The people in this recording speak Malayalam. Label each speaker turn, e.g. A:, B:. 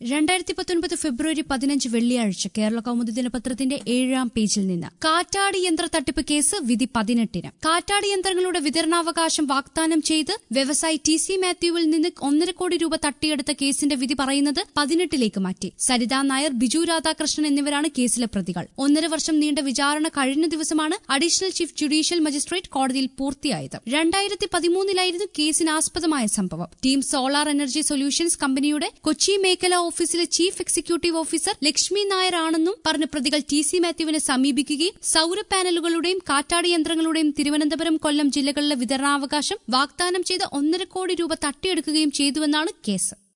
A: 2019 ഫെബ്രുവരി 15 വെള്ളിയാഴ്ച കേരള കൗമുദി ദിനപത്രത്തിന്റെ 7-ാം പേജിൽ നിന്ന് കാറ്റാടി യന്ത്ര തട്ടിപ്പ് കേസ് വിധി 18-ന്. കാറ്റാടി യന്ത്രങ്ങളുടെ വിതരണാവകാശം വാഗ്ദാനം ചെയ്ത് വ്യവസായി TC മാത്യുവിൽ നിന്ന് 1.5 കോടി രൂപ തട്ടിയെടുത്ത കേസിന്റെ വിധി പറയുന്നത് 18ലേക്ക് മാറ്റി. സരിതാ നായർ, ബിജു രാധാകൃഷ്ണൻ എന്നിവരാണ് കേസിലെ പ്രതികൾ. 1.5 വർഷം നീണ്ട വിചാരണ കഴിഞ്ഞ ദിവസമാണ് അഡീഷണൽ ചീഫ് ജുഡീഷ്യൽ മജിസ്ട്രേറ്റ് കോടതിയിൽ പൂർത്തിയായത്. 2013-ലായിരുന്നു കേസിനാസ്പദമായ സംഭവം. ടീം സോളാർ എനർജി സൊല്യൂഷൻസ് കമ്പനിയുടെ കൊച്ചി മേഖല ഓഫീസിലെ chief executive officer Lakshmi Nair ആണെന്നും പറഞ്ഞ് പ്രതികൾ TC മാത്യുവിനെ സമീപിക്കുകയും സൌര പാനലുകളുടെയും കാറ്റാടി യന്ത്രങ്ങളുടെയും തിരുവനന്തപുരം, കൊല്ലം ജില്ലകളിലെ വിതരണാവകാശം വാഗ്ദാനം ചെയ്ത് 1.5 കോടി രൂപ തട്ടിയെടുക്കുകയും ചെയ്തുവെന്നാണ് കേസ്.